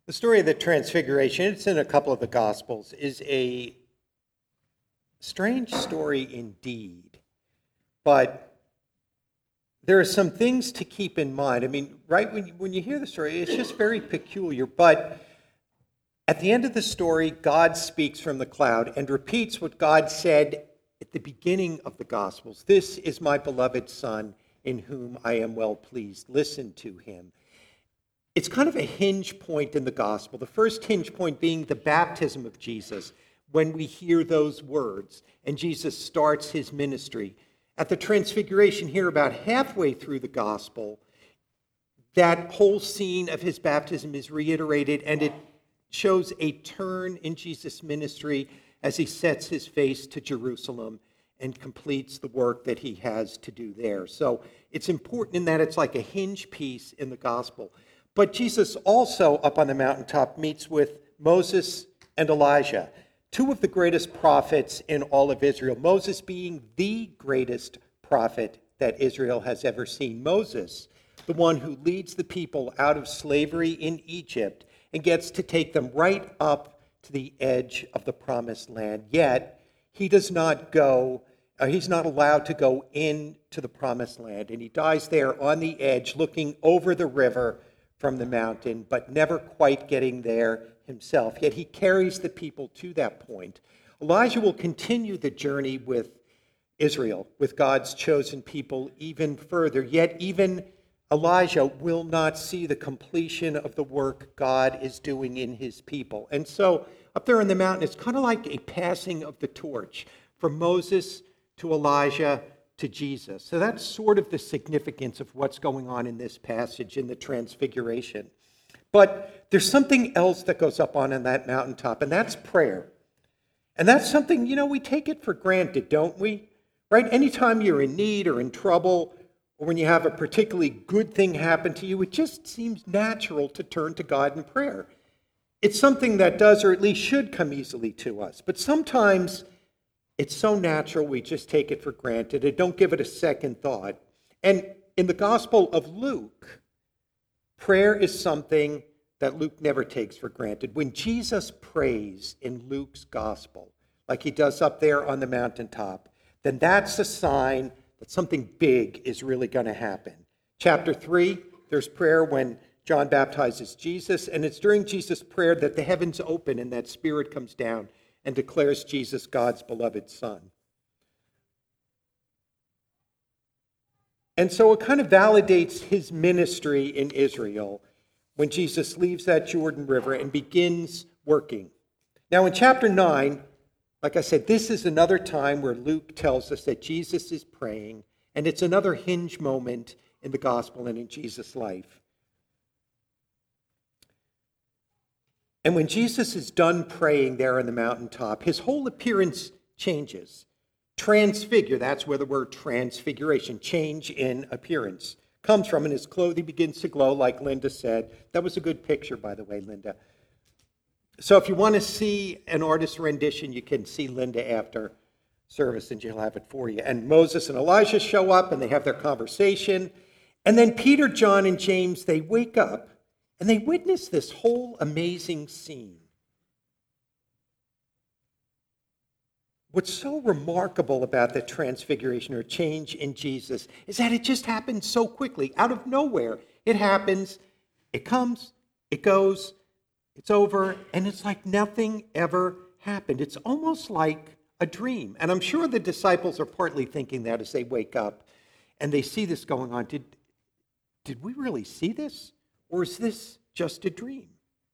The story of the Transfiguration, it's in a couple of the Gospels, is a strange story indeed. But there are some things to keep in mind. I mean, right when you hear the story, it's just very peculiar. But at the end of the story, God speaks from the cloud and repeats what God said at the beginning of the Gospels. "This is my beloved Son, in whom I am well pleased. Listen to him." It's kind of a hinge point in the gospel. The first hinge point being the baptism of Jesus, when we hear those words and Jesus starts his ministry. At the Transfiguration here, about halfway through the gospel, that whole scene of his baptism is reiterated, and it shows a turn in Jesus' ministry as he sets his face to Jerusalem and completes the work that he has to do there. So it's important in that it's like a hinge piece in the gospel. But Jesus also, up on the mountaintop, meets with Moses and Elijah, two of the greatest prophets in all of Israel, Moses being the greatest prophet that Israel has ever seen. Moses, the one who leads the people out of slavery in Egypt and gets to take them right up to the edge of the promised land. Yet, he does not go, he's not allowed to go into the promised land, and he dies there on the edge, looking over the river from the mountain, but never quite getting there himself. Yet he carries the people to that point. Elijah will continue the journey with Israel, with God's chosen people, even further. Yet even Elijah will not see the completion of the work God is doing in his people. And so up there on the mountain, it's kind of like a passing of the torch from Moses to Elijah to Jesus. So that's sort of the significance of what's going on in this passage in the Transfiguration. But there's something else that goes up on that mountaintop, and that's prayer. And that's something, we take it for granted, don't we? Right? Anytime you're in need or in trouble, or when you have a particularly good thing happen to you, it just seems natural to turn to God in prayer. It's something that does, or at least should, come easily to us. But sometimes it's so natural we just take it for granted and don't give it a second thought. And in the Gospel of Luke, prayer is something that Luke never takes for granted. When Jesus prays in Luke's Gospel, like he does up there on the mountaintop, then that's a sign that something big is really going to happen. Chapter 3, there's prayer when John baptizes Jesus, and it's during Jesus' prayer that the heavens open and that Spirit comes down and declares Jesus God's beloved Son. And so it kind of validates his ministry in Israel when Jesus leaves that Jordan River and begins working. Now in chapter 9, like I said, this is another time where Luke tells us that Jesus is praying, and it's another hinge moment in the gospel and in Jesus' life. And when Jesus is done praying there on the mountaintop, his whole appearance changes. Transfigure, that's where the word transfiguration, change in appearance, comes from, and his clothing begins to glow, like Linda said. That was a good picture, by the way, Linda. So if you want to see an artist's rendition, you can see Linda after service, and she'll have it for you. And Moses and Elijah show up, and they have their conversation. And then Peter, John, and James, they wake up, and they witness this whole amazing scene. What's so remarkable about the transfiguration or change in Jesus is that it just happens so quickly, out of nowhere. It happens, it comes, it goes, it's over, and it's like nothing ever happened. It's almost like a dream. And I'm sure the disciples are partly thinking that as they wake up and they see this going on. Did we really see this? Or is this just a dream?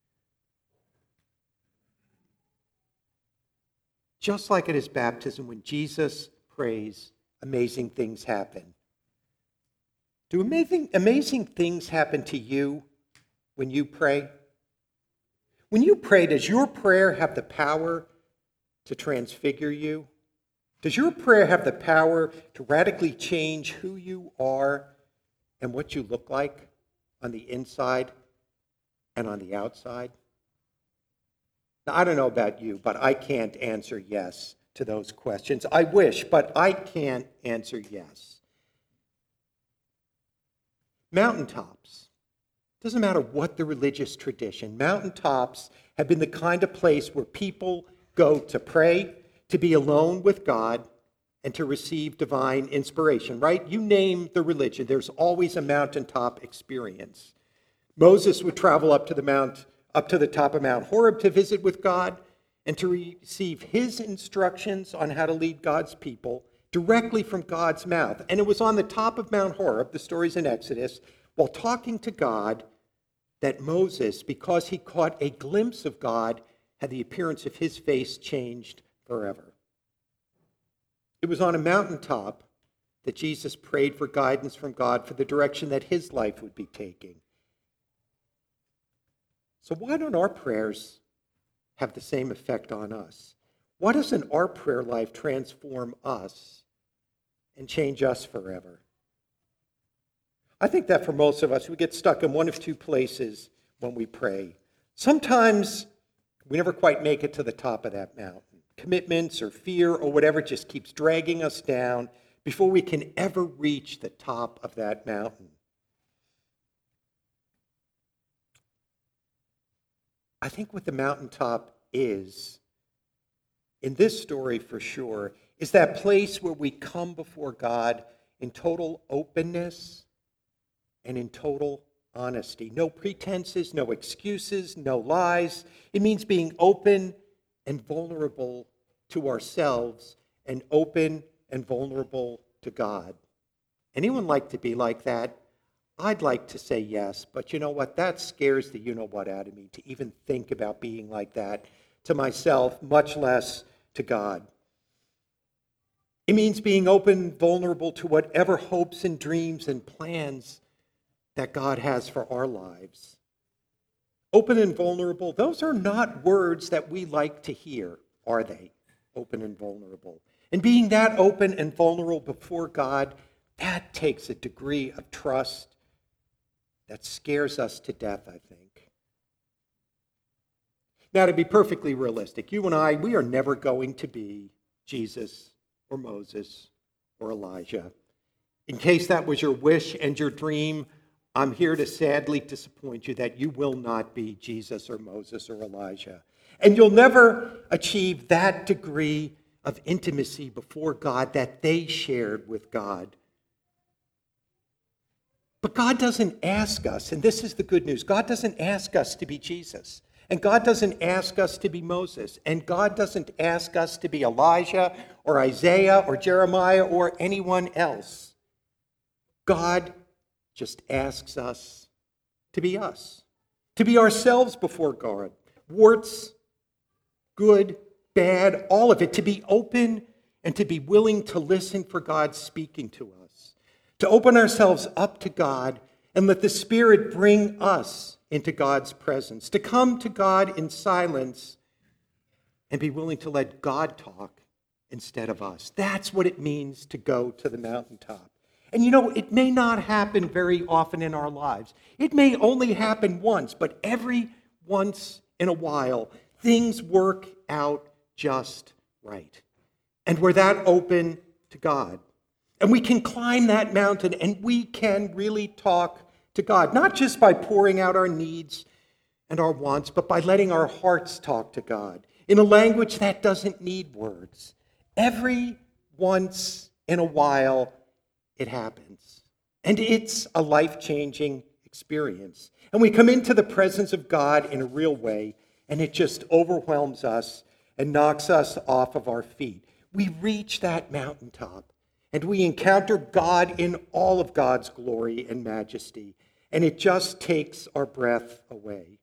Just like at his baptism, when Jesus prays, amazing things happen. Do amazing things happen to you when you pray? When you pray, does your prayer have the power to transfigure you? Does your prayer have the power to radically change who you are and what you look like on the inside and on the outside? Now, I don't know about you, but I can't answer yes to those questions. I wish, but I can't answer yes. Mountaintops. Doesn't matter what the religious tradition, mountaintops have been the kind of place where people go to pray, to be alone with God, and to receive divine inspiration, right? You name the religion, there's always a mountaintop experience. Moses would travel up to the top of Mount Horeb to visit with God and to receive his instructions on how to lead God's people directly from God's mouth. And it was on the top of Mount Horeb, the stories in Exodus, while talking to God, that Moses, because he caught a glimpse of God, had the appearance of his face changed forever. It was on a mountaintop that Jesus prayed for guidance from God for the direction that his life would be taking. So why don't our prayers have the same effect on us? Why doesn't our prayer life transform us and change us forever? I think that for most of us, we get stuck in one of two places when we pray. Sometimes we never quite make it to the top of that mountain. Commitments or fear or whatever just keeps dragging us down before we can ever reach the top of that mountain. I think what the mountaintop is, in this story for sure, is that place where we come before God in total openness and in total honesty. No pretenses, no excuses, no lies. It means being open and vulnerable to ourselves and open and vulnerable to God. Anyone like to be like that? I'd like to say yes, but you know what? That scares the you-know-what out of me to even think about being like that to myself, much less to God. It means being open, vulnerable to whatever hopes and dreams and plans that God has for our lives. Open and vulnerable, those are not words that we like to hear, are they? Open and vulnerable. And being that open and vulnerable before God, that takes a degree of trust that scares us to death, I think. Now, to be perfectly realistic, you and I, we are never going to be Jesus or Moses or Elijah. In case that was your wish and your dream, I'm here to sadly disappoint you that you will not be Jesus or Moses or Elijah. And you'll never achieve that degree of intimacy before God that they shared with God. But God doesn't ask us, and this is the good news, God doesn't ask us to be Jesus. And God doesn't ask us to be Moses. And God doesn't ask us to be Elijah or Isaiah or Jeremiah or anyone else. God just asks us to be us, to be ourselves before God. Warts, good, bad, all of it, to be open and to be willing to listen for God speaking to us, to open ourselves up to God and let the Spirit bring us into God's presence, to come to God in silence and be willing to let God talk instead of us. That's what it means to go to the mountaintop. And you know, it may not happen very often in our lives. It may only happen once, but every once in a while, things work out just right. And we're that open to God. And we can climb that mountain and we can really talk to God, not just by pouring out our needs and our wants, but by letting our hearts talk to God in a language that doesn't need words. Every once in a while, it happens. And it's a life-changing experience. And we come into the presence of God in a real way, and it just overwhelms us and knocks us off of our feet. We reach that mountaintop, and we encounter God in all of God's glory and majesty, and it just takes our breath away.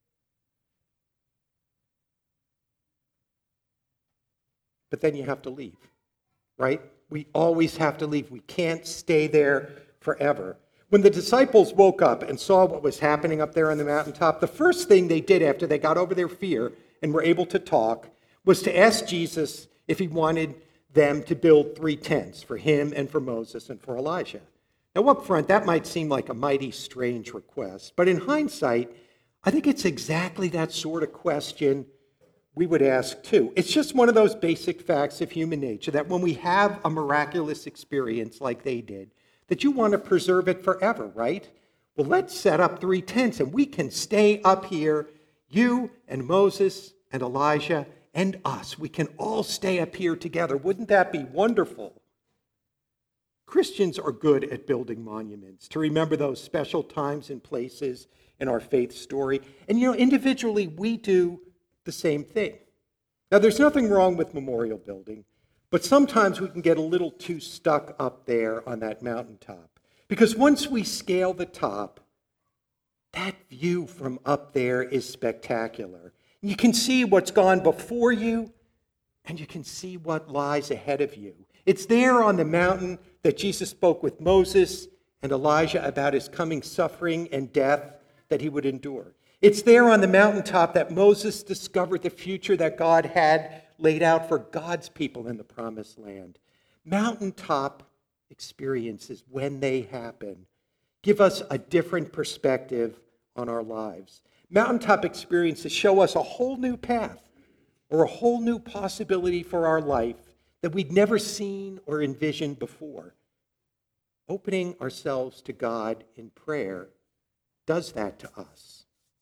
But then you have to leave, right? We always have to leave. We can't stay there forever. When the disciples woke up and saw what was happening up there on the mountaintop, the first thing they did after they got over their fear and were able to talk was to ask Jesus if he wanted them to build 3 tents for him and for Moses and for Elijah. Now, up front, that might seem like a mighty strange request, but in hindsight, I think it's exactly that sort of question we would ask too. It's just one of those basic facts of human nature that when we have a miraculous experience like they did, that you want to preserve it forever, right? Well, let's set up 3 tents and we can stay up here, you and Moses and Elijah and us. We can all stay up here together. Wouldn't that be wonderful? Christians are good at building monuments to remember those special times and places in our faith story. And individually, we do the same thing. Now, there's nothing wrong with memorial building, but sometimes we can get a little too stuck up there on that mountaintop. Because once we scale the top, that view from up there is spectacular. You can see what's gone before you, and you can see what lies ahead of you. It's there on the mountain that Jesus spoke with Moses and Elijah about his coming suffering and death that he would endure. It's there on the mountaintop that Moses discovered the future that God had laid out for God's people in the promised land. Mountaintop experiences, when they happen, give us a different perspective on our lives. Mountaintop experiences show us a whole new path or a whole new possibility for our life that we'd never seen or envisioned before. Opening ourselves to God in prayer does that to us.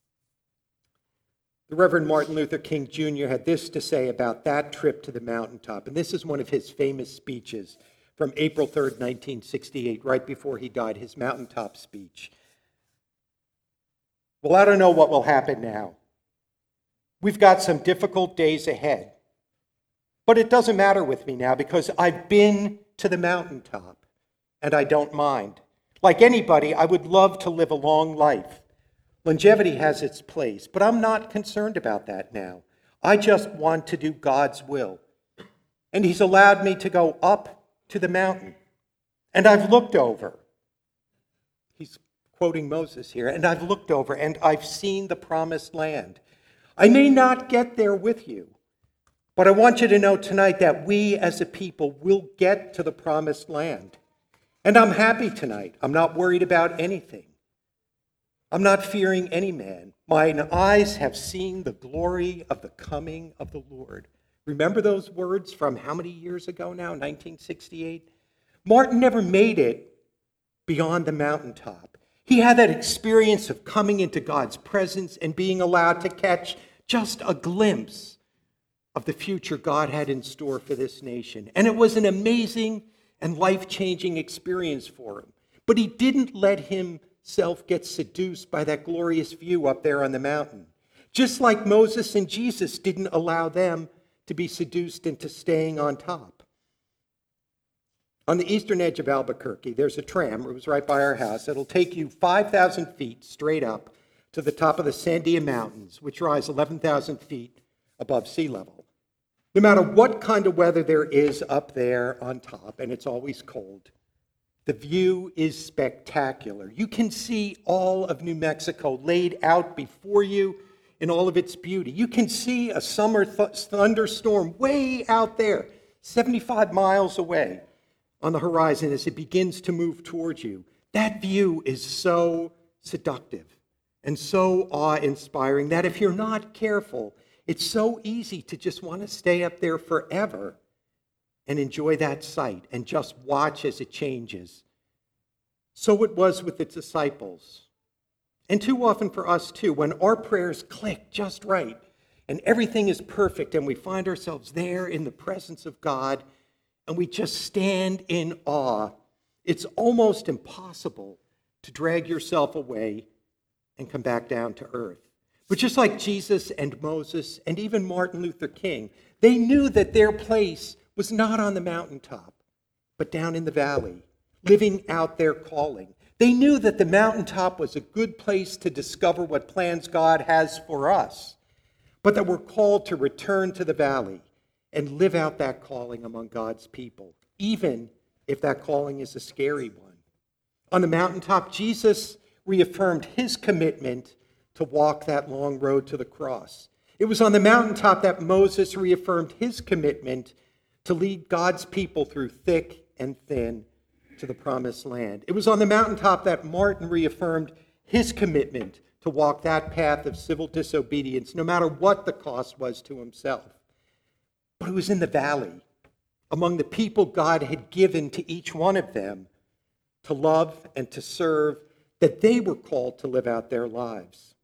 The Reverend Martin Luther King Jr. had this to say about that trip to the mountaintop, and this is one of his famous speeches from April 3rd, 1968, right before he died, his mountaintop speech. Well, I don't know what will happen now. We've got some difficult days ahead. But it doesn't matter with me now because I've been to the mountaintop and I don't mind. Like anybody, I would love to live a long life. Longevity has its place, but I'm not concerned about that now. I just want to do God's will. And he's allowed me to go up to the mountain. And I've looked over. He's quoting Moses here. And I've looked over and I've seen the promised land. I may not get there with you, but I want you to know tonight that we as a people will get to the promised land. And I'm happy tonight. I'm not worried about anything. I'm not fearing any man. Mine eyes have seen the glory of the coming of the Lord. Remember those words from how many years ago now, 1968? Martin never made it beyond the mountaintop. He had that experience of coming into God's presence and being allowed to catch just a glimpse of the future God had in store for this nation. And it was an amazing and life-changing experience for him. But he didn't let himself get seduced by that glorious view up there on the mountain. Just like Moses and Jesus didn't allow them to be seduced into staying on top. On the eastern edge of Albuquerque, there's a tram. It was right by our house. It'll take you 5,000 feet straight up to the top of the Sandia Mountains, which rise 11,000 feet above sea level. No matter what kind of weather there is up there on top, and it's always cold, the view is spectacular. You can see all of New Mexico laid out before you in all of its beauty. You can see a summer thunderstorm way out there, 75 miles away on the horizon as it begins to move towards you. That view is so seductive and so awe-inspiring that if you're not careful, it's so easy to just want to stay up there forever and enjoy that sight and just watch as it changes. So it was with the disciples. And too often for us too, when our prayers click just right and everything is perfect and we find ourselves there in the presence of God and we just stand in awe, it's almost impossible to drag yourself away and come back down to earth. But just like Jesus and Moses and even Martin Luther King, they knew that their place was not on the mountaintop, but down in the valley, living out their calling. They knew that the mountaintop was a good place to discover what plans God has for us, but that we're called to return to the valley and live out that calling among God's people, even if that calling is a scary one. On the mountaintop, Jesus reaffirmed his commitment to walk that long road to the cross. It was on the mountaintop that Moses reaffirmed his commitment to lead God's people through thick and thin to the promised land. It was on the mountaintop that Martin reaffirmed his commitment to walk that path of civil disobedience, no matter what the cost was to himself. But it was in the valley, among the people God had given to each one of them to love and to serve, that they were called to live out their lives.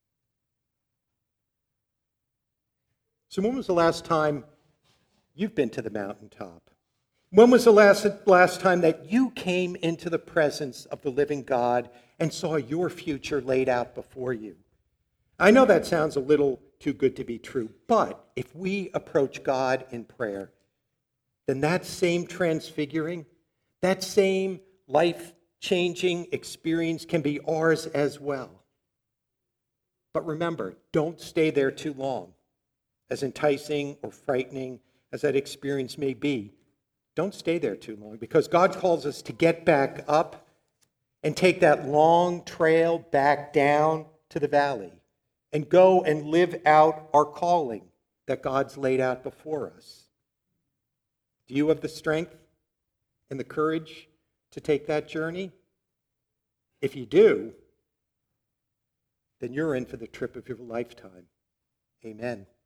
So when was the last time you've been to the mountaintop? When was the last time that you came into the presence of the living God and saw your future laid out before you? I know that sounds a little too good to be true, but if we approach God in prayer, then that same transfiguring, that same life-changing experience can be ours as well. But remember, don't stay there too long. As enticing or frightening as that experience may be, don't stay there too long, because God calls us to get back up and take that long trail back down to the valley and go and live out our calling that God's laid out before us. Do you have the strength and the courage to take that journey? If you do, then you're in for the trip of your lifetime. Amen.